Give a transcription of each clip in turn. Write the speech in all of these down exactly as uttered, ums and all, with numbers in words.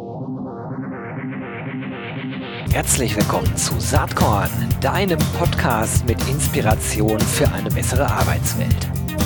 Herzlich willkommen zu Saatkorn, deinem Podcast mit Inspiration für eine bessere Arbeitswelt.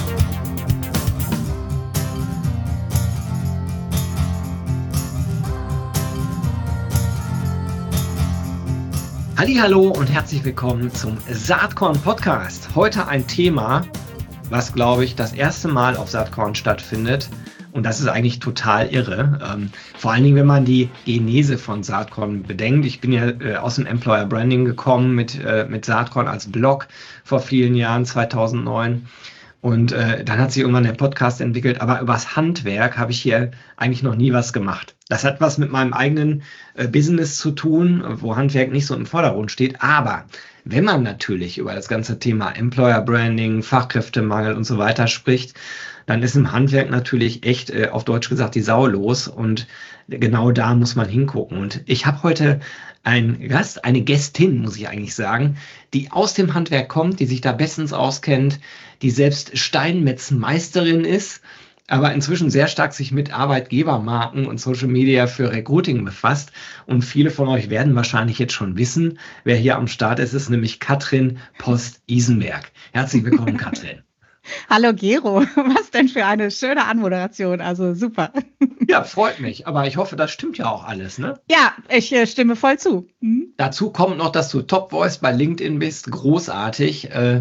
Hallihallo und herzlich willkommen zum Saatkorn Podcast. Heute ein Thema, was, glaube ich, das erste Mal auf Saatkorn stattfindet. Und das ist eigentlich total irre. Ähm, vor allen Dingen, wenn man die Genese von Saatkorn bedenkt. Ich bin ja äh, aus dem Employer Branding gekommen mit, äh, mit Saatkorn als Blog vor vielen Jahren, zweitausendneun. Und äh, dann hat sich irgendwann der Podcast entwickelt. Aber übers Handwerk habe ich hier eigentlich noch nie was gemacht. Das hat was mit meinem eigenen äh, Business zu tun, wo Handwerk nicht so im Vordergrund steht. Aber wenn man natürlich über das ganze Thema Employer Branding, Fachkräftemangel und so weiter spricht, dann ist im Handwerk natürlich echt, äh, auf Deutsch gesagt, die Sau los. Und genau da muss man hingucken. Und ich habe heute einen Gast, eine Gästin, muss ich eigentlich sagen, die aus dem Handwerk kommt, die sich da bestens auskennt, die selbst Steinmetzmeisterin ist, aber inzwischen sehr stark sich mit Arbeitgebermarken und Social Media für Recruiting befasst. Und viele von euch werden wahrscheinlich jetzt schon wissen, wer hier am Start ist, ist nämlich Katrin Post-Isenberg. Herzlich willkommen, Katrin. Hallo Gero, was denn für eine schöne Anmoderation, also super. Ja, freut mich, aber ich hoffe, das stimmt ja auch alles, ne? Ja, ich äh, stimme voll zu. Mhm. Dazu kommt noch, dass du Top Voice bei LinkedIn bist, großartig. Äh,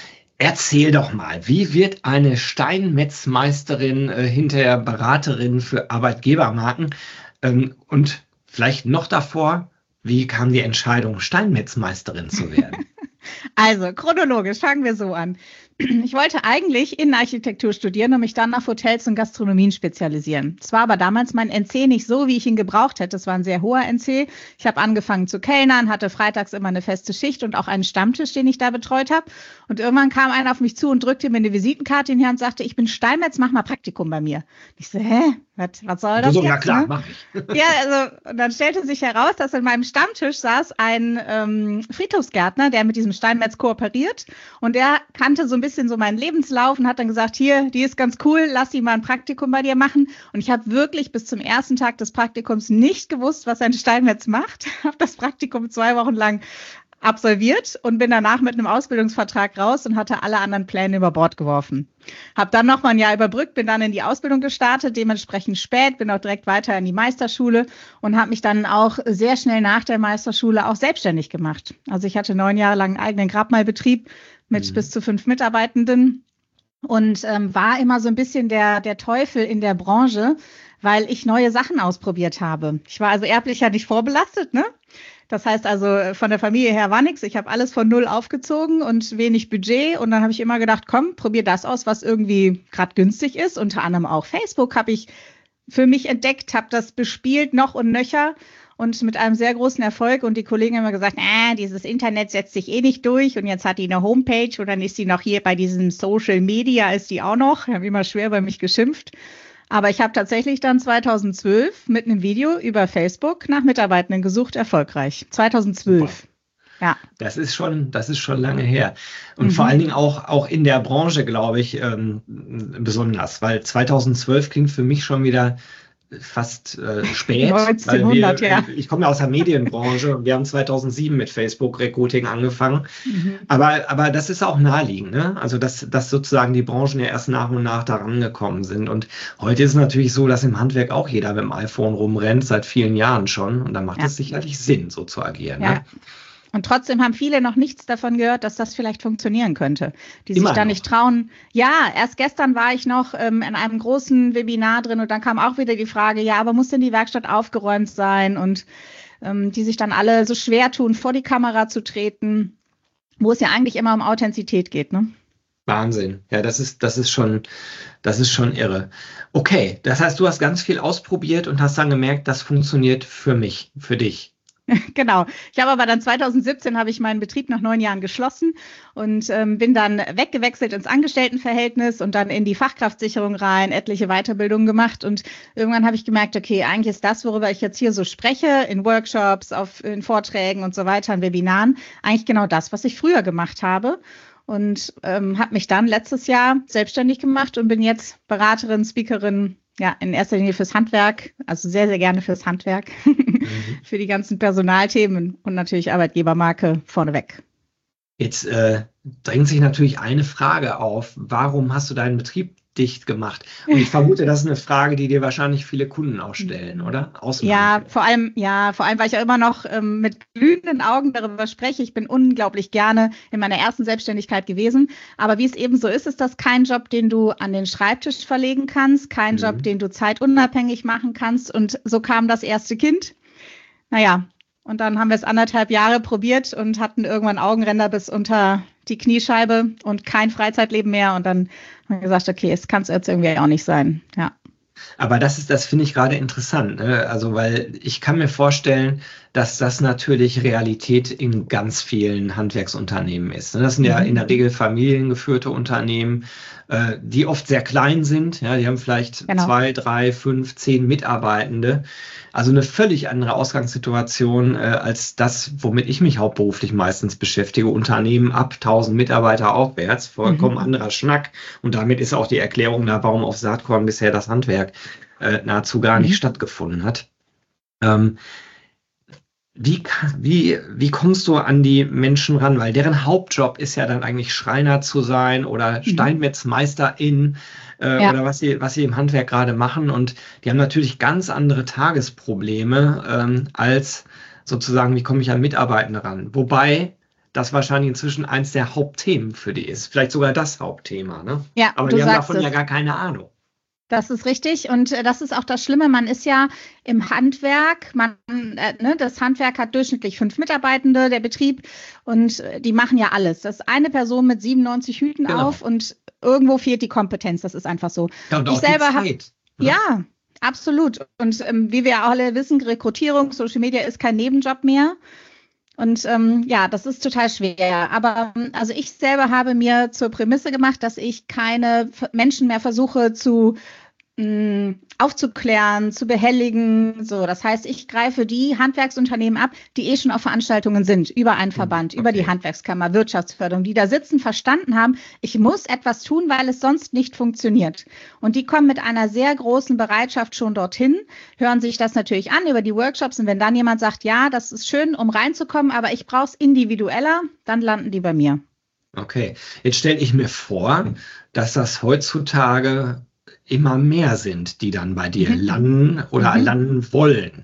erzähl doch mal, wie wird eine Steinmetzmeisterin äh, hinterher Beraterin für Arbeitgebermarken? Ähm, und vielleicht noch davor, wie kam die Entscheidung, Steinmetzmeisterin zu werden? Also, chronologisch fangen wir so an. Ich wollte eigentlich Innenarchitektur studieren und mich dann auf Hotels und Gastronomien spezialisieren. Es war aber damals mein N C nicht so, wie ich ihn gebraucht hätte. Es war ein sehr hoher N C. Ich habe angefangen zu kellnern, hatte freitags immer eine feste Schicht und auch einen Stammtisch, den ich da betreut habe. Und irgendwann kam einer auf mich zu und drückte mir eine Visitenkarte in die Hand und sagte, ich bin Steinmetz, mach mal Praktikum bei mir. Ich so, hä? Was, was soll das so, jetzt? Ja klar, ne? mach ich. Ja, also und dann stellte sich heraus, dass in meinem Stammtisch saß ein ähm, Friedhofsgärtner, der mit diesem Steinmetz kooperiert. Und der kannte so ein bisschen so meinen Lebenslauf und hat dann gesagt, hier, die ist ganz cool, lass sie mal ein Praktikum bei dir machen. Und ich habe wirklich bis zum ersten Tag des Praktikums nicht gewusst, was ein Steinmetz macht. Habe das Praktikum zwei Wochen lang absolviert und bin danach mit einem Ausbildungsvertrag raus und hatte alle anderen Pläne über Bord geworfen. Habe dann noch mal ein Jahr überbrückt, bin dann in die Ausbildung gestartet, dementsprechend spät, bin auch direkt weiter in die Meisterschule und habe mich dann auch sehr schnell nach der Meisterschule auch selbstständig gemacht. Also ich hatte neun Jahre lang einen eigenen Grabmalbetrieb mit mhm. bis zu fünf Mitarbeitenden und ähm, war immer so ein bisschen der, der Teufel in der Branche, weil ich neue Sachen ausprobiert habe. Ich war also erblich ja nicht vorbelastet, ne? Das heißt also, von der Familie her war nichts. Ich habe alles von null aufgezogen und wenig Budget. Und dann habe ich immer gedacht, komm, probier das aus, was irgendwie gerade günstig ist. Unter anderem auch Facebook habe ich für mich entdeckt, habe das bespielt noch und nöcher und mit einem sehr großen Erfolg. Und die Kollegen haben immer gesagt, äh, dieses Internet setzt sich eh nicht durch. Und jetzt hat die eine Homepage und dann ist sie noch hier bei diesem Social Media, ist die auch noch. Die haben immer schwer über mich geschimpft. Aber ich habe tatsächlich dann zweitausendzwölf mit einem Video über Facebook nach Mitarbeitenden gesucht, erfolgreich. zweitausendzwölf. Super. Ja. Das ist schon, das ist schon lange her. Und mhm. vor allen Dingen auch, auch in der Branche, glaube ich, ähm, besonders. Weil zweitausendzwölf klingt für mich schon wieder fast äh, spät. neunzehnhundert, wir, ja. Ich komme ja aus der Medienbranche und wir haben zweitausendsieben mit Facebook-Recruiting angefangen. Mhm. Aber, aber das ist auch naheliegend, ne? Also, dass, dass sozusagen die Branchen ja erst nach und nach daran gekommen sind. Und heute ist es natürlich so, dass im Handwerk auch jeder mit dem iPhone rumrennt, seit vielen Jahren schon. Und dann macht es ja. sicherlich Sinn, so zu agieren. Ja. Ne? Und trotzdem haben viele noch nichts davon gehört, dass das vielleicht funktionieren könnte, die Immer sich da noch. nicht trauen. Ja, erst gestern war ich noch ähm, in einem großen Webinar drin und dann kam auch wieder die Frage, ja, aber muss denn die Werkstatt aufgeräumt sein? Und ähm, die sich dann alle so schwer tun, vor die Kamera zu treten, wo es ja eigentlich immer um Authentizität geht, ne? Wahnsinn. Ja, das ist, das ist schon, das ist schon irre. Okay, das heißt, du hast ganz viel ausprobiert und hast dann gemerkt, das funktioniert für mich, für dich. Genau. Ich habe aber dann zweitausendsiebzehn habe ich meinen Betrieb nach neun Jahren geschlossen und ähm, bin dann weggewechselt ins Angestelltenverhältnis und dann in die Fachkraftsicherung rein, etliche Weiterbildungen gemacht und irgendwann habe ich gemerkt, okay, eigentlich ist das, worüber ich jetzt hier so spreche, in Workshops, auf, in Vorträgen und so weiter, in Webinaren, eigentlich genau das, was ich früher gemacht habe. Und ähm, habe mich dann letztes Jahr selbstständig gemacht und bin jetzt Beraterin, Speakerin Ja, in erster Linie fürs Handwerk, also sehr, sehr gerne fürs Handwerk, mhm. für die ganzen Personalthemen und natürlich Arbeitgebermarke vorneweg. Jetzt äh, drängt sich natürlich eine Frage auf. Warum hast du deinen Betrieb dicht gemacht? Und ich vermute, das ist eine Frage, die dir wahrscheinlich viele Kunden auch stellen, oder? Ja, vor allem, ja, vor allem, weil ich ja immer noch ähm, mit glühenden Augen darüber spreche. Ich bin unglaublich gerne in meiner ersten Selbstständigkeit gewesen. Aber wie es eben so ist, ist das kein Job, den du an den Schreibtisch verlegen kannst, kein mhm. Job, den du zeitunabhängig machen kannst. Und so kam das erste Kind. Naja, und dann haben wir es anderthalb Jahre probiert und hatten irgendwann Augenränder bis unter die Kniescheibe und kein Freizeitleben mehr. Und dann haben wir gesagt, okay, es kann es jetzt irgendwie auch nicht sein. Ja. Aber das ist, das finde ich gerade interessant, ne? Also, weil ich kann mir vorstellen, dass das natürlich Realität in ganz vielen Handwerksunternehmen ist. Das sind ja in der Regel familiengeführte Unternehmen, äh, die oft sehr klein sind. Ja, die haben vielleicht genau. zwei, drei, fünf, zehn Mitarbeitende. Also eine völlig andere Ausgangssituation äh, als das, womit ich mich hauptberuflich meistens beschäftige. Unternehmen ab tausend Mitarbeiter aufwärts, vollkommen mhm. anderer Schnack. Und damit ist auch die Erklärung da, warum auf Saatkorn bisher das Handwerk äh, nahezu gar nicht mhm. stattgefunden hat. Ähm, Wie, wie, wie kommst du an die Menschen ran? Weil deren Hauptjob ist ja dann eigentlich Schreiner zu sein oder Steinmetzmeisterin äh, ja. oder was sie, was sie im Handwerk gerade machen. Und die haben natürlich ganz andere Tagesprobleme ähm, als sozusagen, wie komme ich an Mitarbeitende ran? Wobei das wahrscheinlich inzwischen eins der Hauptthemen für die ist. Vielleicht sogar das Hauptthema. Ne? Ja, aber die haben davon es. ja gar keine Ahnung. Das ist richtig und äh, das ist auch das Schlimme. Man ist ja im Handwerk, man, äh, ne, das Handwerk hat durchschnittlich fünf Mitarbeitende, der Betrieb, und äh, die machen ja alles. Das ist eine Person mit siebenundneunzig Hüten genau. auf und irgendwo fehlt die Kompetenz. Das ist einfach so. Ja, und ich auch selber die Zeit. Hab, ja, absolut. Und ähm, wie wir alle wissen, Rekrutierung, Social Media ist kein Nebenjob mehr. Und ähm, ja, das ist total schwer. Aber also ich selber habe mir zur Prämisse gemacht, dass ich keine Menschen mehr versuche zu mh, aufzuklären, zu behelligen. So, das heißt, ich greife die Handwerksunternehmen ab, die eh schon auf Veranstaltungen sind, über einen Verband, okay. über die Handwerkskammer, Wirtschaftsförderung, die da sitzen, verstanden haben, ich muss etwas tun, weil es sonst nicht funktioniert. Und die kommen mit einer sehr großen Bereitschaft schon dorthin, hören sich das natürlich an über die Workshops. Und wenn dann jemand sagt, ja, das ist schön, um reinzukommen, aber ich brauche es individueller, dann landen die bei mir. Okay, jetzt stelle ich mir vor, dass das heutzutage immer mehr sind, die dann bei dir mhm. landen oder mhm. landen wollen.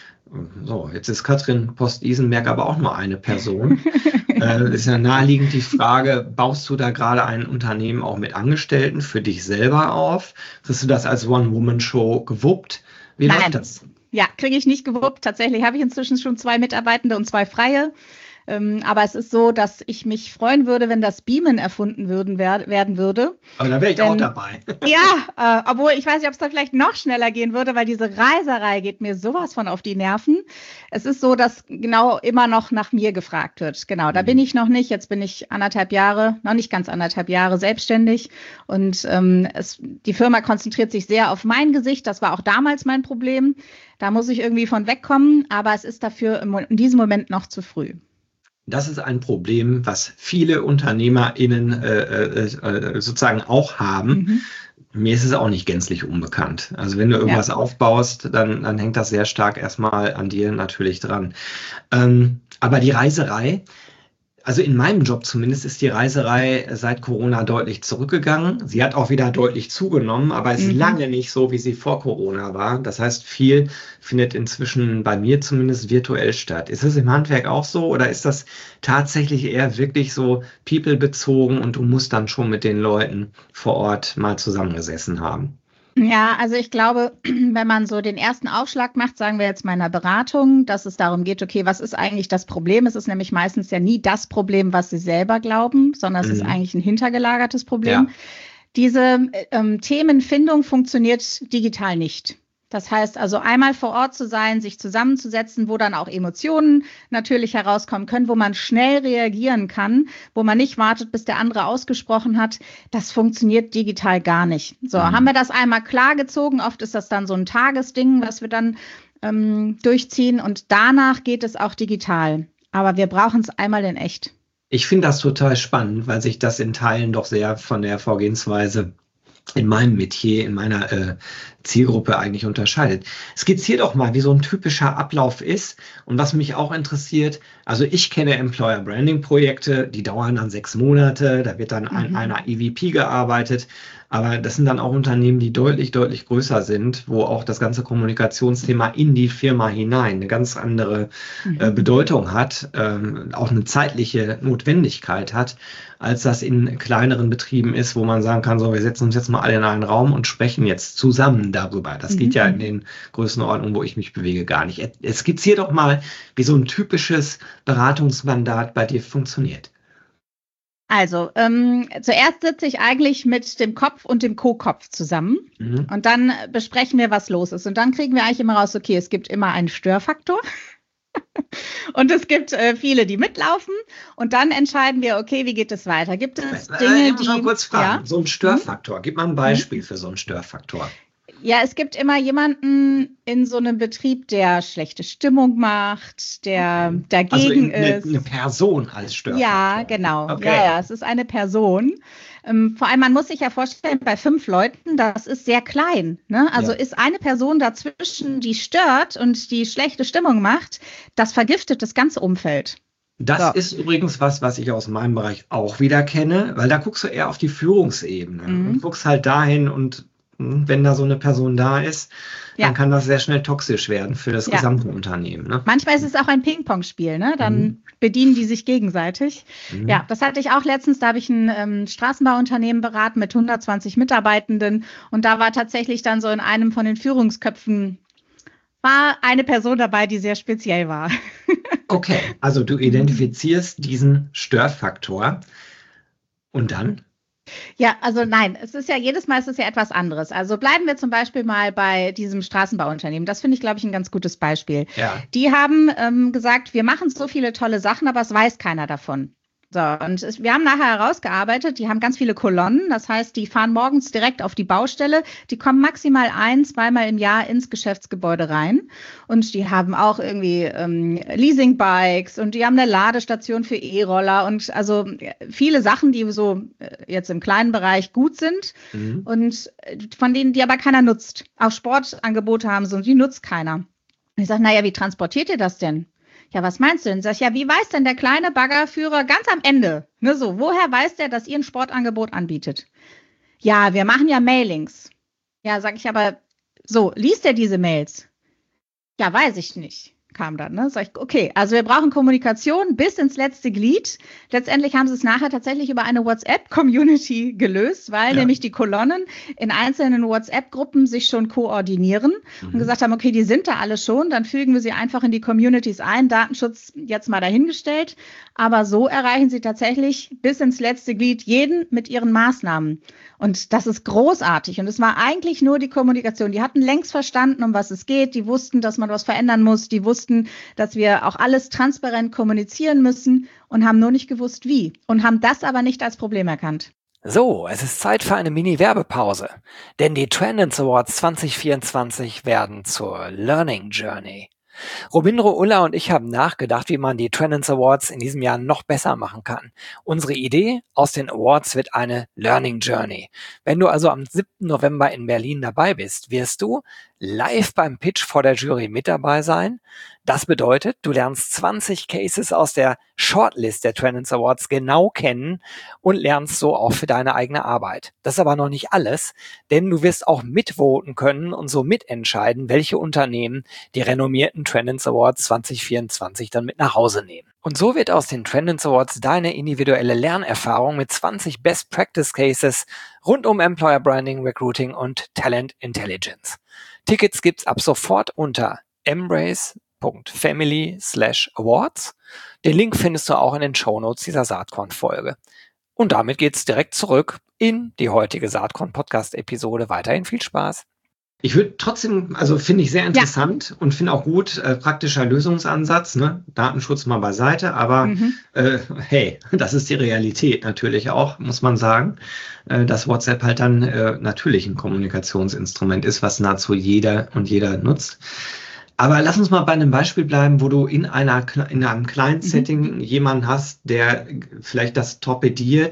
So, jetzt ist Katrin Post-Isenberg aber auch nur eine Person. äh, ist ja naheliegend die Frage, baust du da gerade ein Unternehmen auch mit Angestellten für dich selber auf? Kriegst du das als One-Woman-Show gewuppt? Wie Nein. läuft das? Ja, kriege ich nicht gewuppt. Tatsächlich habe ich inzwischen schon zwei Mitarbeitende und zwei Freie. Ähm, aber es ist so, dass ich mich freuen würde, wenn das Beamen erfunden würden, wer werden würde. Aber da wäre ich Denn, auch dabei. Ja, äh, obwohl ich weiß nicht, ob es da vielleicht noch schneller gehen würde, weil diese Reiserei geht mir sowas von auf die Nerven. Es ist so, dass genau immer noch nach mir gefragt wird. Genau, da mhm. bin ich noch nicht. Jetzt bin ich anderthalb Jahre, noch nicht ganz anderthalb Jahre selbstständig. Und ähm, es, die Firma konzentriert sich sehr auf mein Gesicht. Das war auch damals mein Problem. Da muss ich irgendwie von wegkommen. Aber es ist dafür im, in diesem Moment noch zu früh. Das ist ein Problem, was viele UnternehmerInnen äh, äh, sozusagen auch haben. Mhm. Mir ist es auch nicht gänzlich unbekannt. Also wenn du irgendwas ja. aufbaust, dann, dann hängt das sehr stark erstmal an dir natürlich dran. Ähm, aber die Reiserei, also in meinem Job zumindest, ist die Reiserei seit Corona deutlich zurückgegangen. Sie hat auch wieder deutlich zugenommen, aber ist mhm. lange nicht so, wie sie vor Corona war. Das heißt, viel findet inzwischen bei mir zumindest virtuell statt. Ist das im Handwerk auch so oder ist das tatsächlich eher wirklich so people-bezogen und du musst dann schon mit den Leuten vor Ort mal zusammengesessen haben? Ja, also ich glaube, wenn man so den ersten Aufschlag macht, sagen wir jetzt mal in einer Beratung, dass es darum geht, okay, was ist eigentlich das Problem? Es ist nämlich meistens ja nie das Problem, was sie selber glauben, sondern es mhm. ist eigentlich ein hintergelagertes Problem. Ja. Diese ähm, Themenfindung funktioniert digital nicht. Das heißt also einmal vor Ort zu sein, sich zusammenzusetzen, wo dann auch Emotionen natürlich herauskommen können, wo man schnell reagieren kann, wo man nicht wartet, bis der andere ausgesprochen hat. Das funktioniert digital gar nicht. So, mhm. haben wir das einmal klargezogen. Oft ist das dann so ein Tagesding, was wir dann ähm, durchziehen. Und danach geht es auch digital. Aber wir brauchen es einmal in echt. Ich finde das total spannend, weil sich das in Teilen doch sehr von der Vorgehensweise in meinem Metier, in meiner äh, Zielgruppe eigentlich unterscheidet. Skizziert doch mal, wie so ein typischer Ablauf ist und was mich auch interessiert. Also ich kenne Employer Branding Projekte, die dauern dann sechs Monate, da wird dann an Mhm. einer E V P gearbeitet, aber das sind dann auch Unternehmen, die deutlich, deutlich größer sind, wo auch das ganze Kommunikationsthema in die Firma hinein eine ganz andere äh, Mhm. Bedeutung hat, ähm, auch eine zeitliche Notwendigkeit hat, als das in kleineren Betrieben ist, wo man sagen kann, so, wir setzen uns jetzt mal alle in einen Raum und sprechen jetzt zusammen darüber. Das geht Mhm. ja in den Größenordnungen, wo ich mich bewege, gar nicht. Es skizziert doch mal, wie so ein typisches Beratungsmandat bei dir funktioniert. Also, ähm, zuerst sitze ich eigentlich mit dem Kopf und dem Co-Kopf zusammen Mhm. und dann besprechen wir, was los ist. Und dann kriegen wir eigentlich immer raus, okay, es gibt immer einen Störfaktor und es gibt äh, viele, die mitlaufen und dann entscheiden wir, okay, wie geht es weiter? Gibt es Äh, Dinge, ich muss mal die... kurz fragen, Ja? so ein Störfaktor, gib mal ein Beispiel für so einen Störfaktor. Ja, es gibt immer jemanden in so einem Betrieb, der schlechte Stimmung macht, der Okay. dagegen Also in, eine, ist. eine Person als Störfaktor. Ja, genau. Okay. Ja, ja, es ist eine Person. Ähm, vor allem, man muss sich ja vorstellen, bei fünf Leuten, das ist sehr klein. Ne? Also Ja. ist eine Person dazwischen, die stört und die schlechte Stimmung macht, das vergiftet das ganze Umfeld. Das So. ist übrigens was, was ich aus meinem Bereich auch wieder kenne, weil da guckst du eher auf die Führungsebene Mhm. und guckst halt dahin und mh, wenn da so eine Person da ist, Ja. dann kann das sehr schnell toxisch werden für das Ja. gesamte Unternehmen. Ne? Manchmal ist es auch ein Ping-Pong-Spiel, ne? Dann Mhm. bedienen die sich gegenseitig. Mhm. Ja, das hatte ich auch letztens. Da habe ich ein ähm, Straßenbauunternehmen beraten mit hundertzwanzig Mitarbeitenden und da war tatsächlich dann so in einem von den Führungsköpfen war eine Person dabei, die sehr speziell war. Okay, also du identifizierst diesen Störfaktor und dann? Ja, also nein, es ist ja jedes Mal ist es ja etwas anderes. Also bleiben wir zum Beispiel mal bei diesem Straßenbauunternehmen. Das finde ich, glaube ich, ein ganz gutes Beispiel. Ja. Die haben ähm, gesagt, wir machen so viele tolle Sachen, aber es weiß keiner davon. So, und es, wir haben nachher herausgearbeitet, die haben ganz viele Kolonnen, das heißt, die fahren morgens direkt auf die Baustelle, die kommen maximal ein, zweimal im Jahr ins Geschäftsgebäude rein und die haben auch irgendwie ähm, Leasingbikes und die haben eine Ladestation für E-Roller und also viele Sachen, die so äh, jetzt im kleinen Bereich gut sind Mhm. und äh, von denen, die aber keiner nutzt. Auch Sportangebote haben sie und die nutzt keiner. Und ich sage, naja, wie transportiert ihr das denn? Ja, was meinst du denn? Sag ich, ja, wie weiß denn der kleine Baggerführer ganz am Ende? Ne, so, woher weiß der, dass ihr ein Sportangebot anbietet? Ja, wir machen ja Mailings. Ja, sag ich, aber so, liest er diese Mails? Ja, weiß ich nicht, kam dann. Ne? Sag ich, okay, also wir brauchen Kommunikation bis ins letzte Glied. Letztendlich haben sie es nachher tatsächlich über eine WhatsApp-Community gelöst, weil Ja. nämlich die Kolonnen in einzelnen WhatsApp-Gruppen sich schon koordinieren und Mhm. gesagt haben, okay, die sind da alle schon, dann fügen wir sie einfach in die Communities ein. Datenschutz jetzt mal dahingestellt. Aber so erreichen sie tatsächlich bis ins letzte Glied jeden mit ihren Maßnahmen. Und das ist großartig. Und es war eigentlich nur die Kommunikation. Die hatten längst verstanden, um was es geht. Die wussten, dass man was verändern muss. Die wussten, dass wir auch alles transparent kommunizieren müssen und haben nur nicht gewusst, wie. Und haben das aber nicht als Problem erkannt. So, es ist Zeit für eine Mini-Werbepause, denn die Trendance Awards zwanzig vierundzwanzig werden zur Learning Journey. Robindro Ulla und ich haben nachgedacht, wie man die Trendance Awards in diesem Jahr noch besser machen kann. Unsere Idee aus den Awards wird eine Learning Journey. Wenn du also am siebten November in Berlin dabei bist, wirst du live beim Pitch vor der Jury mit dabei sein. Das bedeutet, du lernst zwanzig Cases aus der Shortlist der Trendance Awards genau kennen und lernst so auch für deine eigene Arbeit. Das ist aber noch nicht alles, denn du wirst auch mitvoten können und so mitentscheiden, welche Unternehmen die renommierten Trendance Awards zwanzig vierundzwanzig dann mit nach Hause nehmen. Und so wird aus den Trendance Awards deine individuelle Lernerfahrung mit zwanzig Best Practice Cases rund um Employer Branding, Recruiting und Talent Intelligence. Tickets gibt's ab sofort unter embrace.family slash awards. Den Link findest du auch in den Shownotes dieser Saatkorn-Folge. Und damit geht's direkt zurück in die heutige Saatkorn-Podcast-Episode. Weiterhin viel Spaß. Ich würde trotzdem, also finde ich sehr interessant ja. und finde auch gut, äh, praktischer Lösungsansatz, ne? Datenschutz mal beiseite, aber Mhm. äh, hey, das ist die Realität natürlich auch, muss man sagen, äh, dass WhatsApp halt dann äh, natürlich ein Kommunikationsinstrument ist, was nahezu jeder und jeder nutzt. Aber lass uns mal bei einem Beispiel bleiben, wo du in einer in einem kleinen Mhm. Setting jemanden hast, der vielleicht das torpediert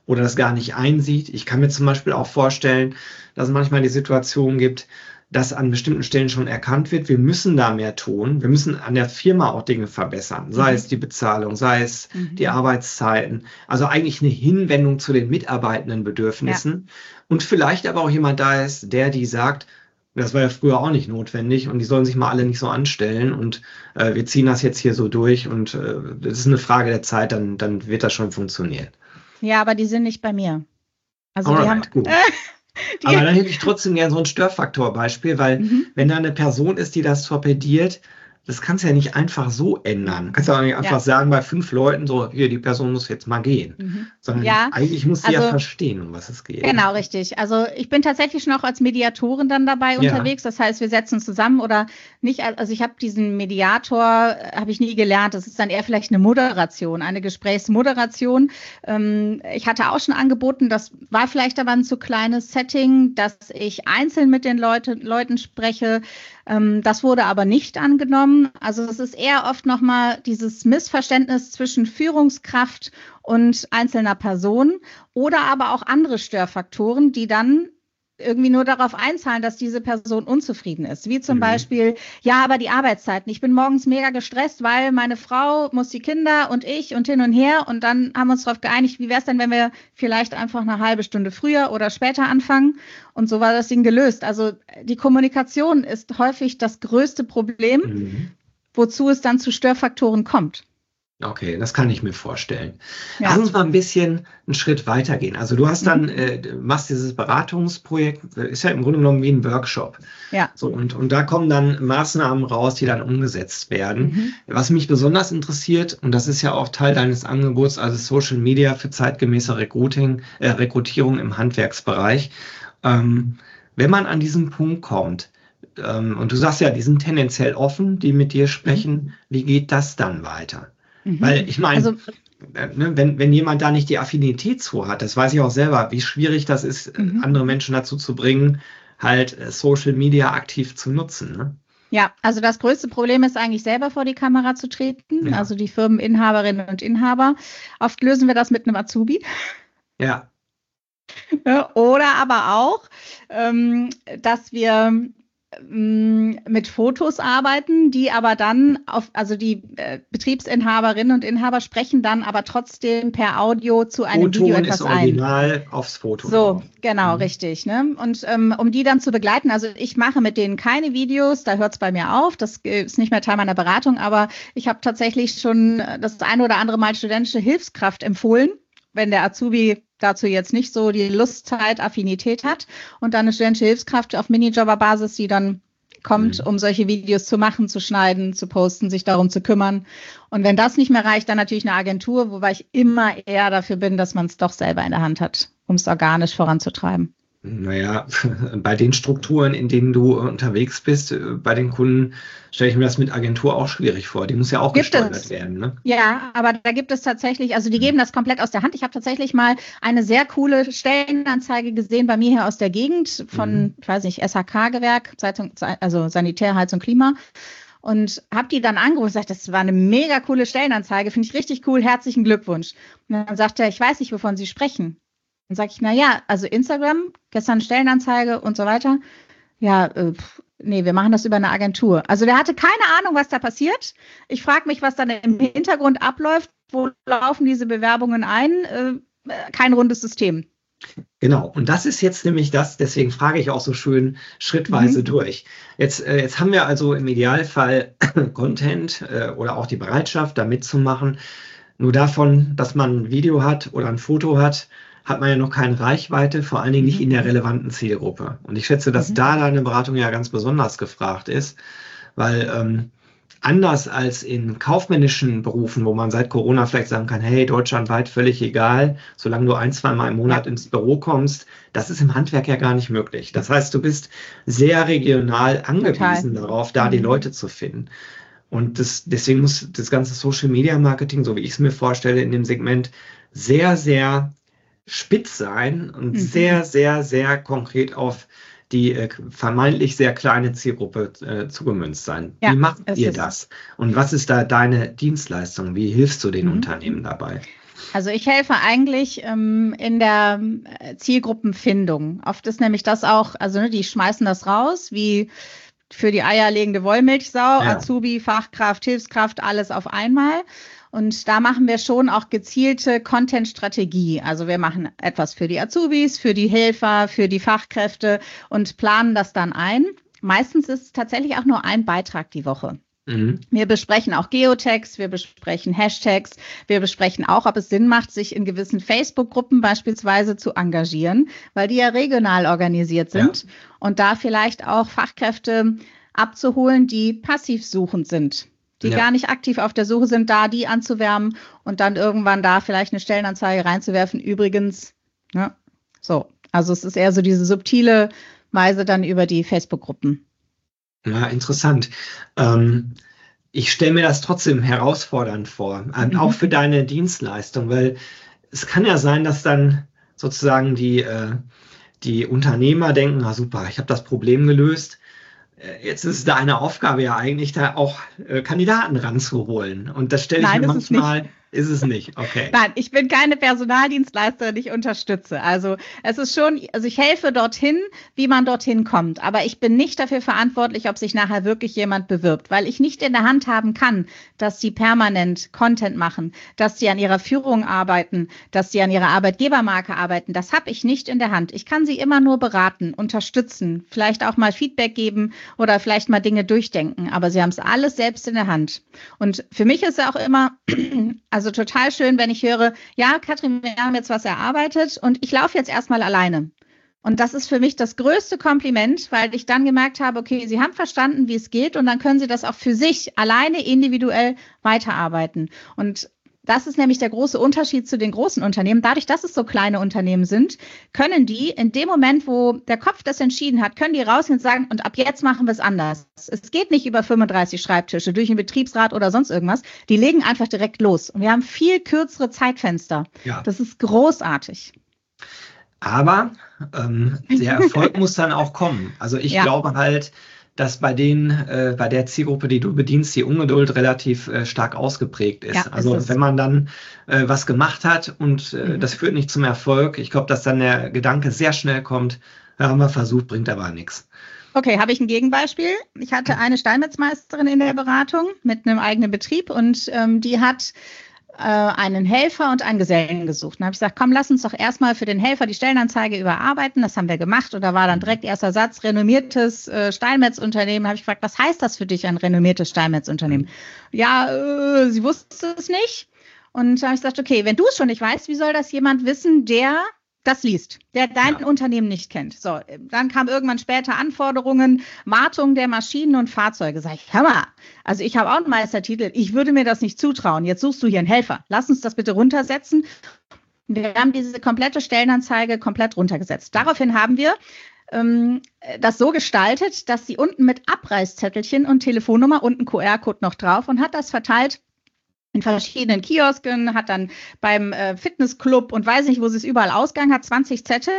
oder das gar nicht einsieht. Ich kann mir zum Beispiel auch vorstellen, dass es manchmal die Situation gibt, dass an bestimmten Stellen schon erkannt wird, wir müssen da mehr tun. Wir müssen an der Firma auch Dinge verbessern, sei mhm. es die Bezahlung, sei es mhm. die Arbeitszeiten. Also eigentlich eine Hinwendung zu den mitarbeitenden Bedürfnissen. Ja. Und vielleicht aber auch jemand da ist, der die sagt, das war ja früher auch nicht notwendig und die sollen sich mal alle nicht so anstellen und äh, wir ziehen das jetzt hier so durch und äh, das ist eine Frage der Zeit, dann, dann wird das schon funktionieren. Ja, aber die sind nicht bei mir. Also Alright, die haben... gut. Die Aber dann hätte ich trotzdem gerne so ein Störfaktorbeispiel, weil mhm. wenn da eine Person ist, die das torpediert, das kannst du ja nicht einfach so ändern. Du kannst ja auch nicht einfach ja. sagen bei fünf Leuten so, hier, die Person muss jetzt mal gehen. Mhm. Sondern ja. eigentlich muss sie also, ja verstehen, um was es geht. Genau, richtig. Also ich bin tatsächlich schon auch als Mediatorin dann dabei ja. unterwegs. Das heißt, wir setzen zusammen oder nicht, also ich habe diesen Mediator, habe ich nie gelernt. Das ist dann eher vielleicht eine Moderation, eine Gesprächsmoderation. Ähm, ich hatte auch schon angeboten, das war vielleicht aber ein zu kleines Setting, dass ich einzeln mit den Leute, Leuten spreche. Ähm, das wurde aber nicht angenommen. Also es ist eher oft nochmal dieses Missverständnis zwischen Führungskraft und einzelner Person oder aber auch andere Störfaktoren, die dann irgendwie nur darauf einzahlen, dass diese Person unzufrieden ist. Wie zum mhm. Beispiel, ja, aber die Arbeitszeiten. Ich bin morgens mega gestresst, weil meine Frau muss die Kinder und ich und hin und her. Und dann haben wir uns darauf geeinigt, wie wäre es denn, wenn wir vielleicht einfach eine halbe Stunde früher oder später anfangen? Und so war das Ding gelöst. Also die Kommunikation ist häufig das größte Problem, mhm. wozu es dann zu Störfaktoren kommt. Okay, das kann ich mir vorstellen. Ja. Lass uns mal ein bisschen einen Schritt weitergehen. Also du hast dann, mhm. äh, machst dieses Beratungsprojekt, ist ja im Grunde genommen wie ein Workshop. Ja. So, und, und da kommen dann Maßnahmen raus, die dann umgesetzt werden. Mhm. Was mich besonders interessiert, und das ist ja auch Teil deines Angebots, also Social Media für zeitgemäße Recruiting, äh, Rekrutierung im Handwerksbereich. Ähm, wenn man an diesen Punkt kommt, ähm, und du sagst ja, die sind tendenziell offen, die mit dir sprechen, mhm. wie geht das dann weiter? Mhm. Weil ich meine, also, ne, wenn, wenn jemand da nicht die Affinität zu hat, das weiß ich auch selber, wie schwierig das ist, mhm. andere Menschen dazu zu bringen, halt Social Media aktiv zu nutzen. Ne? Ja, also das größte Problem ist eigentlich selber vor die Kamera zu treten, ja. also die Firmeninhaberinnen und Inhaber. Oft lösen wir das mit einem Azubi. Ja. Oder aber auch, ähm, dass wir mit Fotos arbeiten, die aber dann auf, also die äh, Betriebsinhaberinnen und Inhaber sprechen dann aber trotzdem per Audio zu einem Foto Video etwas ist original ein. Aufs Foto. So, drauf. Genau, mhm. richtig. Ne? Und ähm, um die dann zu begleiten, also ich mache mit denen keine Videos, da hört es bei mir auf, das ist nicht mehr Teil meiner Beratung, aber ich habe tatsächlich schon das eine oder andere Mal studentische Hilfskraft empfohlen, wenn der Azubi dazu jetzt nicht so die Lust, Zeit, Affinität hat und dann eine studentische Hilfskraft auf Minijobber-Basis, die dann kommt, mhm. um solche Videos zu machen, zu schneiden, zu posten, sich darum zu kümmern. Und wenn das nicht mehr reicht, dann natürlich eine Agentur, wobei ich immer eher dafür bin, dass man es doch selber in der Hand hat, um es organisch voranzutreiben. Naja, bei den Strukturen, in denen du unterwegs bist, bei den Kunden, stelle ich mir das mit Agentur auch schwierig vor. Die muss ja auch gibt gesteuert es. werden. Ne? Ja, aber da gibt es tatsächlich, also die geben das komplett aus der Hand. Ich habe tatsächlich mal eine sehr coole Stellenanzeige gesehen bei mir hier aus der Gegend von, mhm. ich weiß nicht, S H K-Gewerk, also Sanitär, Heiz und Klima. Und habe die dann angerufen und gesagt, das war eine mega coole Stellenanzeige, finde ich richtig cool, herzlichen Glückwunsch. Und dann sagt er, ich weiß nicht, wovon Sie sprechen. Dann sage ich, na ja, also Instagram, gestern Stellenanzeige und so weiter. Ja, äh, nee, wir machen das über eine Agentur. Also der hatte keine Ahnung, was da passiert. Ich frage mich, was dann im Hintergrund abläuft. Wo laufen diese Bewerbungen ein? Äh, kein rundes System. Genau, und das ist jetzt nämlich das, deswegen frage ich auch so schön schrittweise mhm. durch. Jetzt, äh, jetzt haben wir also im Idealfall Content äh, oder auch die Bereitschaft, da mitzumachen. Nur davon, dass man ein Video hat oder ein Foto hat, hat man ja noch keine Reichweite, vor allen Dingen nicht in der relevanten Zielgruppe. Und ich schätze, dass mhm. da deine Beratung ja ganz besonders gefragt ist, weil ähm, anders als in kaufmännischen Berufen, wo man seit Corona vielleicht sagen kann, hey, deutschlandweit völlig egal, solange du ein, zwei Mal im Monat ins Büro kommst, das ist im Handwerk ja gar nicht möglich. Das heißt, du bist sehr regional angewiesen Total. darauf, da mhm. die Leute zu finden. Und das, deswegen muss das ganze Social-Media-Marketing, so wie ich es mir vorstelle, in dem Segment sehr, sehr spitz sein und mhm. sehr, sehr, sehr konkret auf die äh, vermeintlich sehr kleine Zielgruppe äh, zugemünzt sein. Ja, wie macht ihr das? Und was ist da deine Dienstleistung? Wie hilfst du den mhm. Unternehmen dabei? Also ich helfe eigentlich ähm, in der äh, Zielgruppenfindung. Oft ist nämlich das auch, also ne, die schmeißen das raus, wie für die eierlegende Wollmilchsau, ja. Azubi, Fachkraft, Hilfskraft, alles auf einmal. Und da machen wir schon auch gezielte Content-Strategie. Also wir machen etwas für die Azubis, für die Helfer, für die Fachkräfte und planen das dann ein. Meistens ist es tatsächlich auch nur ein Beitrag die Woche. Mhm. Wir besprechen auch Geotags, wir besprechen Hashtags, wir besprechen auch, ob es Sinn macht, sich in gewissen Facebook-Gruppen beispielsweise zu engagieren, weil die ja regional organisiert sind, ja. Und da vielleicht auch Fachkräfte abzuholen, die passiv suchend sind, die ja. gar nicht aktiv auf der Suche sind, da die anzuwärmen und dann irgendwann da vielleicht eine Stellenanzeige reinzuwerfen. Übrigens, ne, so, also es ist eher so diese subtile Weise dann über die Facebook-Gruppen. Ja, interessant. Ähm, ich stelle mir das trotzdem herausfordernd vor, mhm. auch für deine Dienstleistung, weil es kann ja sein, dass dann sozusagen die, äh, die Unternehmer denken, na super, ich habe das Problem gelöst. Äh, jetzt ist es deine Aufgabe ja eigentlich, da auch äh, Kandidaten ranzuholen. Und das stelle ich Nein, mir manchmal... Nicht. Ist es nicht, okay. Nein, ich bin keine Personaldienstleisterin, ich unterstütze. Also es ist schon, also ich helfe dorthin, wie man dorthin kommt. Aber ich bin nicht dafür verantwortlich, ob sich nachher wirklich jemand bewirbt, weil ich nicht in der Hand haben kann, dass sie permanent Content machen, dass sie an ihrer Führung arbeiten, dass sie an ihrer Arbeitgebermarke arbeiten. Das habe ich nicht in der Hand. Ich kann sie immer nur beraten, unterstützen, vielleicht auch mal Feedback geben oder vielleicht mal Dinge durchdenken. Aber sie haben es alles selbst in der Hand. Und für mich ist es auch immer, also Also total schön, wenn ich höre, ja, Katrin, wir haben jetzt was erarbeitet und ich laufe jetzt erstmal alleine. Und das ist für mich das größte Kompliment, weil ich dann gemerkt habe, okay, Sie haben verstanden, wie es geht und dann können Sie das auch für sich alleine individuell weiterarbeiten. Und das ist nämlich der große Unterschied zu den großen Unternehmen. Dadurch, dass es so kleine Unternehmen sind, können die in dem Moment, wo der Kopf das entschieden hat, können die rausgehen und sagen, und ab jetzt machen wir es anders. Es geht nicht über fünfunddreißig Schreibtische, durch einen Betriebsrat oder sonst irgendwas. Die legen einfach direkt los. Und wir haben viel kürzere Zeitfenster. Ja. Das ist großartig. Aber ähm, der Erfolg muss dann auch kommen. Also ich ja. glaube halt, dass bei denen, äh, bei der Zielgruppe, die du bedienst, die Ungeduld relativ äh, stark ausgeprägt ist. Ja, also ist wenn man dann äh, was gemacht hat und äh, mhm. das führt nicht zum Erfolg, ich glaube, dass dann der Gedanke sehr schnell kommt, ja, haben wir versucht, bringt aber nichts. Okay, habe ich ein Gegenbeispiel. Ich hatte eine Steinmetzmeisterin in der Beratung mit einem eigenen Betrieb und ähm, die hat einen Helfer und einen Gesellen gesucht. Dann habe ich gesagt, komm, lass uns doch erstmal für den Helfer die Stellenanzeige überarbeiten. Das haben wir gemacht und da war dann direkt erster Satz, renommiertes äh, Steinmetzunternehmen. Habe ich gefragt, was heißt das für dich, ein renommiertes Steinmetzunternehmen? Ja, äh, sie wusste es nicht. Und da habe ich gesagt, okay, wenn du es schon nicht weißt, wie soll das jemand wissen, der das liest, der dein ja. Unternehmen nicht kennt. So, dann kam irgendwann später Anforderungen, Wartung der Maschinen und Fahrzeuge. Sag ich, hör mal, also ich habe auch einen Meistertitel, ich würde mir das nicht zutrauen. Jetzt suchst du hier einen Helfer. Lass uns das bitte runtersetzen. Wir haben diese komplette Stellenanzeige komplett runtergesetzt. Daraufhin haben wir ähm, das so gestaltet, dass sie unten mit Abreißzettelchen und Telefonnummer und einen Q R-Code noch drauf und hat das verteilt in verschiedenen Kiosken, hat dann beim äh, Fitnessclub und weiß nicht, wo sie es überall ausgegangen hat, zwanzig Zettel.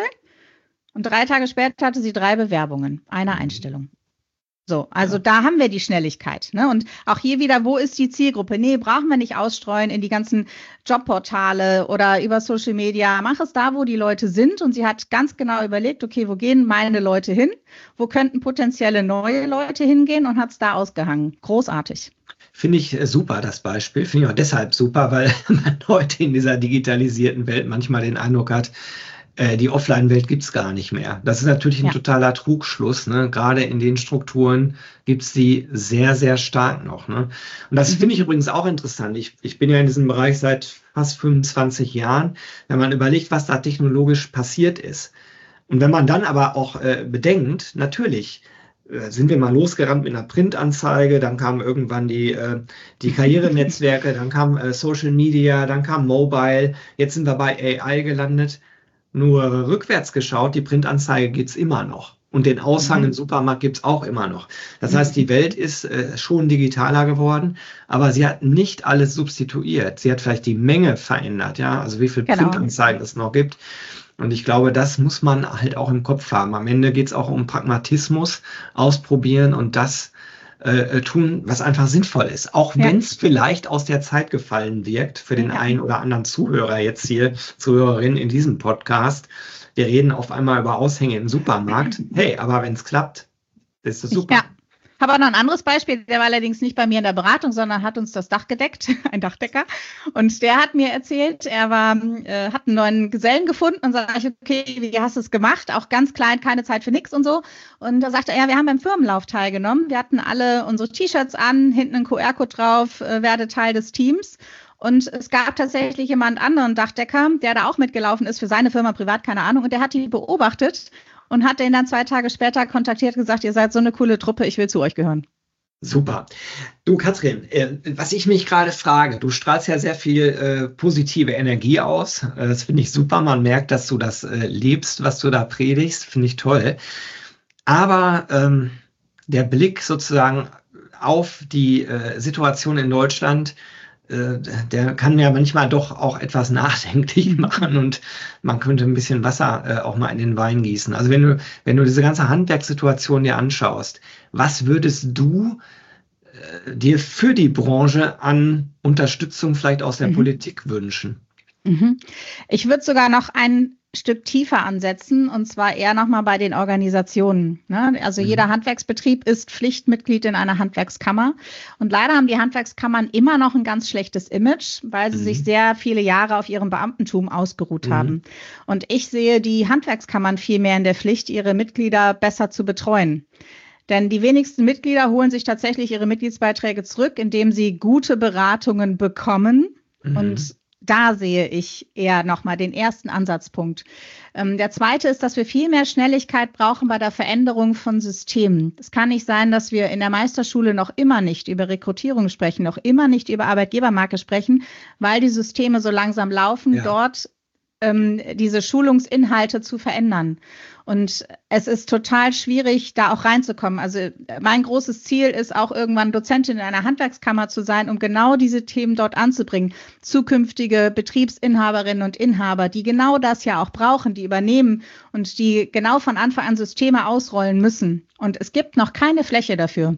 Und drei Tage später hatte sie drei Bewerbungen, eine Einstellung. So, also ja. da haben wir die Schnelligkeit. Ne? Und auch hier wieder, wo ist die Zielgruppe? Nee, brauchen wir nicht ausstreuen in die ganzen Jobportale oder über Social Media. Mach es da, wo die Leute sind. Und sie hat ganz genau überlegt, okay, wo gehen meine Leute hin? Wo könnten potenzielle neue Leute hingehen? Und hat es da ausgehangen. Großartig. Finde ich super, das Beispiel. Finde ich auch deshalb super, weil man heute in dieser digitalisierten Welt manchmal den Eindruck hat, äh, die Offline-Welt gibt's gar nicht mehr. Das ist natürlich ein ja. totaler Trugschluss. Ne? Gerade in den Strukturen gibt's die sehr, sehr stark noch. Ne? Und das mhm. finde ich übrigens auch interessant. Ich, ich bin ja in diesem Bereich seit fast fünfundzwanzig Jahren. Wenn man überlegt, was da technologisch passiert ist. Und wenn man dann aber auch äh, bedenkt, natürlich, sind wir mal losgerannt mit einer Printanzeige, dann kamen irgendwann die, äh, die Karrierenetzwerke, dann kam äh, Social Media, dann kam Mobile, jetzt sind wir bei A I gelandet. Nur rückwärts geschaut, die Printanzeige gibt's immer noch. Und den Aushang mhm. im Supermarkt gibt's auch immer noch. Das mhm. heißt, die Welt ist äh, schon digitaler geworden, aber sie hat nicht alles substituiert. Sie hat vielleicht die Menge verändert, ja, also wie viel genau. Printanzeigen es noch gibt. Und ich glaube, das muss man halt auch im Kopf haben. Am Ende geht es auch um Pragmatismus, ausprobieren und das äh, tun, was einfach sinnvoll ist. Auch Ja. wenn es vielleicht aus der Zeit gefallen wirkt für den Ja. einen oder anderen Zuhörer jetzt hier, Zuhörerin in diesem Podcast. Wir reden auf einmal über Aushänge im Supermarkt. Hey, aber wenn es klappt, ist es super. Ja. Habe auch noch ein anderes Beispiel, der war allerdings nicht bei mir in der Beratung, sondern hat uns das Dach gedeckt, ein Dachdecker. Und der hat mir erzählt, er war, äh, hat einen neuen Gesellen gefunden und sage ich, okay, wie hast du es gemacht? Auch ganz klein, keine Zeit für nichts und so. Und da sagte er, ja, wir haben beim Firmenlauf teilgenommen. Wir hatten alle unsere T-Shirts an, hinten ein Q R-Code drauf, äh, werde Teil des Teams. Und es gab tatsächlich jemand anderen Dachdecker, der da auch mitgelaufen ist für seine Firma privat, keine Ahnung. Und der hat die beobachtet und hat den dann zwei Tage später kontaktiert und gesagt, ihr seid so eine coole Truppe, ich will zu euch gehören. Super. Du, Katrin, äh, was ich mich gerade frage, du strahlst ja sehr viel äh, positive Energie aus. Äh, das finde ich super. Man merkt, dass du das äh, lebst, was du da predigst. Finde ich toll. Aber ähm, der Blick sozusagen auf die äh, Situation in Deutschland, der kann ja manchmal doch auch etwas nachdenklich machen und man könnte ein bisschen Wasser äh, auch mal in den Wein gießen. Also wenn du, wenn du diese ganze Handwerkssituation dir anschaust, was würdest du äh, dir für die Branche an Unterstützung vielleicht aus der mhm. Politik wünschen? Mhm. Ich würde sogar noch ein Stück tiefer ansetzen, und zwar eher nochmal bei den Organisationen. Ne? Also mhm. jeder Handwerksbetrieb ist Pflichtmitglied in einer Handwerkskammer. Und leider haben die Handwerkskammern immer noch ein ganz schlechtes Image, weil sie mhm. sich sehr viele Jahre auf ihrem Beamtentum ausgeruht mhm. haben. Und ich sehe die Handwerkskammern viel mehr in der Pflicht, ihre Mitglieder besser zu betreuen. Denn die wenigsten Mitglieder holen sich tatsächlich ihre Mitgliedsbeiträge zurück, indem sie gute Beratungen bekommen. Mhm. Und da sehe ich eher nochmal den ersten Ansatzpunkt. Ähm, der zweite ist, dass wir viel mehr Schnelligkeit brauchen bei der Veränderung von Systemen. Es kann nicht sein, dass wir in der Meisterschule noch immer nicht über Rekrutierung sprechen, noch immer nicht über Arbeitgebermarke sprechen, weil die Systeme so langsam laufen, ja. dort ähm, diese Schulungsinhalte zu verändern. Und es ist total schwierig, da auch reinzukommen. Also mein großes Ziel ist auch irgendwann Dozentin in einer Handwerkskammer zu sein, um genau diese Themen dort anzubringen. Zukünftige Betriebsinhaberinnen und Inhaber, die genau das ja auch brauchen, die übernehmen und die genau von Anfang an Systeme ausrollen müssen. Und es gibt noch keine Fläche dafür.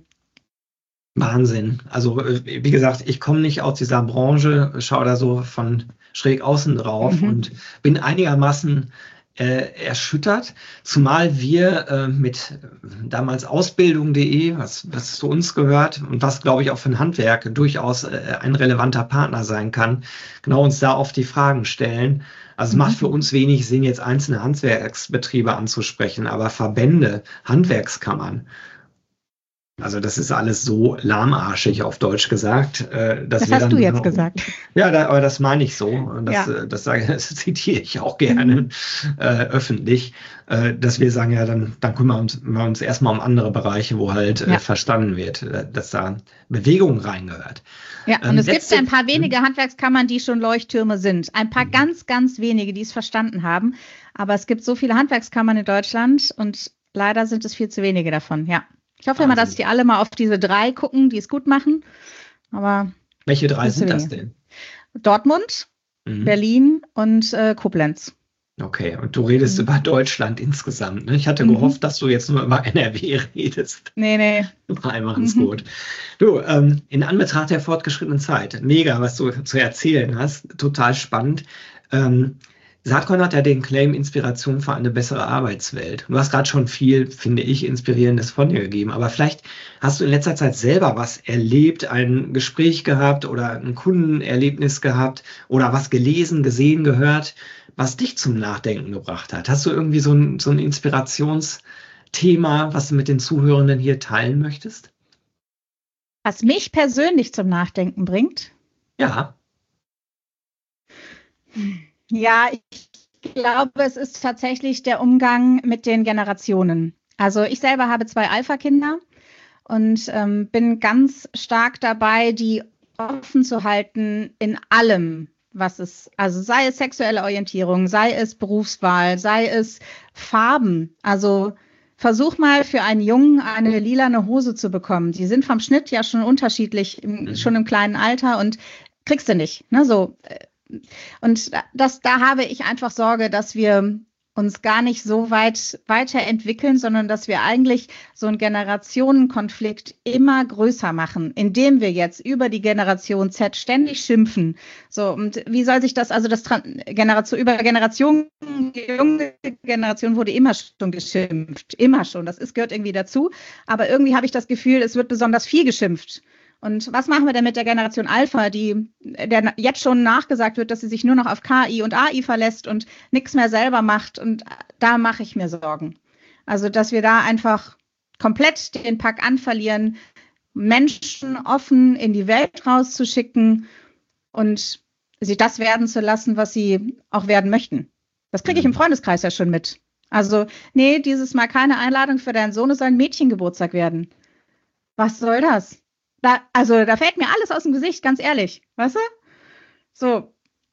Wahnsinn. Also wie gesagt, ich komme nicht aus dieser Branche, schaue da so von schräg außen drauf mhm. und bin einigermaßen Äh, erschüttert, zumal wir äh, mit damals Ausbildung punkt de, was, was zu uns gehört und was, glaube ich, auch für ein Handwerk durchaus äh, ein relevanter Partner sein kann, genau uns da oft die Fragen stellen. Also es mhm. macht für uns wenig Sinn, jetzt einzelne Handwerksbetriebe anzusprechen, aber Verbände, Handwerkskammern, also das ist alles so lahmarschig auf Deutsch gesagt. Äh, dass das wir hast dann, du jetzt gesagt. Ja, da, aber das meine ich so. Und das, ja. das, sage, das zitiere ich auch gerne mhm. äh, öffentlich, äh, dass wir sagen, ja, dann, dann kümmern wir uns, wir uns erstmal um andere Bereiche, wo halt ja. äh, verstanden wird, äh, dass da Bewegung reingehört. Ja, und ähm, es gibt ein paar wenige Handwerkskammern, die schon Leuchttürme sind. Ein paar mhm. ganz, ganz wenige, die es verstanden haben. Aber es gibt so viele Handwerkskammern in Deutschland und leider sind es viel zu wenige davon, ja. Ich hoffe immer, dass die alle mal auf diese drei gucken, die es gut machen. Aber welche drei sind das denn? Dortmund, mhm. Berlin und äh, Koblenz. Okay, und du redest mhm. über Deutschland insgesamt. Ne? Ich hatte mhm. gehofft, dass du jetzt nur über N R W redest. Nee, nee. Drei machen es mhm. gut. Du, ähm, in Anbetracht der fortgeschrittenen Zeit, mega, was du zu erzählen hast. Total spannend. Ähm, Saatkorn hat ja den Claim Inspiration für eine bessere Arbeitswelt. Du hast gerade schon viel, finde ich, Inspirierendes von dir gegeben. Aber vielleicht hast du in letzter Zeit selber was erlebt, ein Gespräch gehabt oder ein Kundenerlebnis gehabt oder was gelesen, gesehen, gehört, was dich zum Nachdenken gebracht hat. Hast du irgendwie so ein, so ein Inspirationsthema, was du mit den Zuhörenden hier teilen möchtest? Was mich persönlich zum Nachdenken bringt? Ja. Ja, ich glaube, es ist tatsächlich der Umgang mit den Generationen. Also ich selber habe zwei Alpha-Kinder und ähm, bin ganz stark dabei, die offen zu halten in allem, was es, also sei es sexuelle Orientierung, sei es Berufswahl, sei es Farben. Also versuch mal für einen Jungen eine lilane Hose zu bekommen. Die sind vom Schnitt ja schon unterschiedlich, im, mhm. schon im kleinen Alter und kriegst du nicht, ne, so. Und das, da habe ich einfach Sorge, dass wir uns gar nicht so weit weiterentwickeln, sondern dass wir eigentlich so einen Generationenkonflikt immer größer machen, indem wir jetzt über die Generation Z ständig schimpfen. So, und wie soll sich das, also das Generation, über Generation, die junge Generation wurde immer schon geschimpft, immer schon, das ist, gehört irgendwie dazu, aber irgendwie habe ich das Gefühl, es wird besonders viel geschimpft. Und was machen wir denn mit der Generation Alpha, die der jetzt schon nachgesagt wird, dass sie sich nur noch auf K I und A I verlässt und nichts mehr selber macht? Und da mache ich mir Sorgen. Also, dass wir da einfach komplett den Pack an verlieren, Menschen offen in die Welt rauszuschicken und sie das werden zu lassen, was sie auch werden möchten. Das kriege ich im Freundeskreis ja schon mit. Also, nee, dieses Mal keine Einladung für deinen Sohn, es soll ein Mädchengeburtstag werden. Was soll das? Da, also da fällt mir alles aus dem Gesicht, ganz ehrlich, weißt du? So,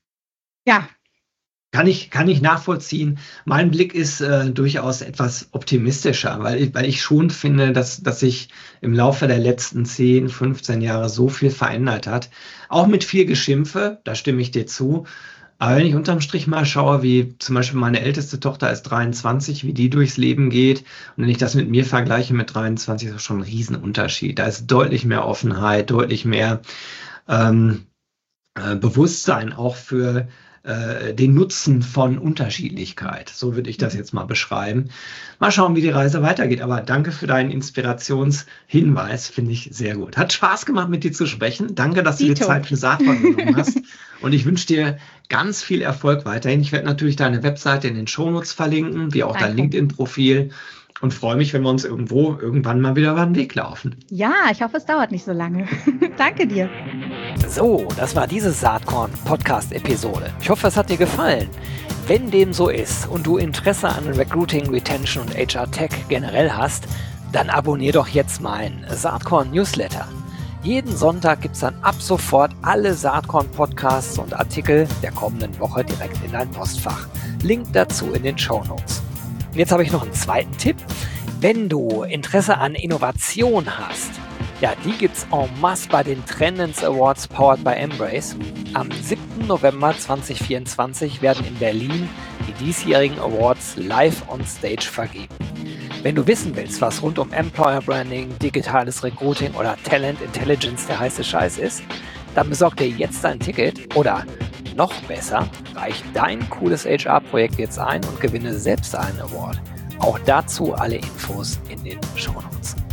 ja. Kann ich, kann ich nachvollziehen. Mein Blick ist äh, durchaus etwas optimistischer, weil ich, weil ich schon finde, dass, dass sich im Laufe der letzten zehn, fünfzehn Jahre so viel verändert hat. Auch mit viel Geschimpfe, da stimme ich dir zu. Aber wenn ich unterm Strich mal schaue, wie zum Beispiel meine älteste Tochter ist dreiundzwanzig, wie die durchs Leben geht, und wenn ich das mit mir vergleiche mit dreiundzwanzig, ist das schon ein Riesenunterschied. Da ist deutlich mehr Offenheit, deutlich mehr ähm, äh, Bewusstsein auch für äh, den Nutzen von Unterschiedlichkeit. So würde ich das jetzt mal beschreiben. Mal schauen, wie die Reise weitergeht. Aber danke für deinen Inspirationshinweis, finde ich sehr gut. Hat Spaß gemacht, mit dir zu sprechen. Danke, dass du dir Zeit für Saatkorn genommen hast. Und ich wünsche dir ganz viel Erfolg weiterhin. Ich werde natürlich deine Webseite in den Shownotes verlinken, wie auch Danke. Dein LinkedIn-Profil. Und freue mich, wenn wir uns irgendwo irgendwann mal wieder über den Weg laufen. Ja, ich hoffe, es dauert nicht so lange. Danke dir. So, das war diese Saatkorn-Podcast-Episode. Ich hoffe, es hat dir gefallen. Wenn dem so ist und du Interesse an Recruiting, Retention und H R-Tech generell hast, dann abonnier doch jetzt meinen Saatkorn-Newsletter. Jeden Sonntag gibt es dann ab sofort alle Saatkorn-Podcasts und Artikel der kommenden Woche direkt in dein Postfach. Link dazu in den Shownotes. Und jetzt habe ich noch einen zweiten Tipp. Wenn du Interesse an Innovation hast, ja, die gibt's en masse bei den Trendance Awards powered by Embrace. Am siebten November zweitausendvierundzwanzig werden in Berlin die diesjährigen Awards live on stage vergeben. Wenn du wissen willst, was rund um Employer Branding, digitales Recruiting oder Talent Intelligence der heiße Scheiß ist, dann besorg dir jetzt ein Ticket oder noch besser, reich dein cooles H R-Projekt jetzt ein und gewinne selbst einen Award. Auch dazu alle Infos in den Shownotes.